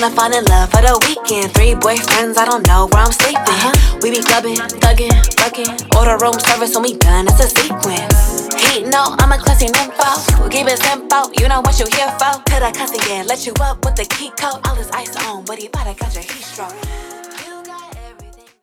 wanna fall in love for the weekend. 3 boyfriends, I don't know where I'm sleeping. We be clubbing, thugging, fucking. Order room service when we done, it's a sequence. He know I'm a classy nympho. Keep it simple, you know what you here for. Could I cuss again, let you up with the key code. All this ice on, but he bout to catch a heat stroke.